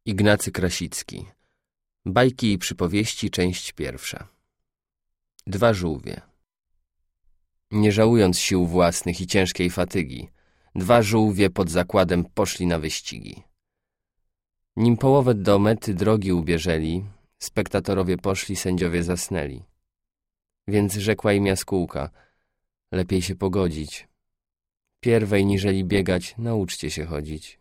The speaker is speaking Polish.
Ignacy Krasicki. Bajki i przypowieści, część pierwsza. Dwa żółwie. Nie żałując sił własnych i ciężkiej fatygi, dwa żółwie pod zakładem poszli na wyścigi. Nim połowę do mety drogi ubieżeli, spektatorowie poszli, sędziowie zasnęli. Więc rzekła im jaskółka: lepiej się pogodzić. Pierwej niżeli biegać, nauczcie się chodzić.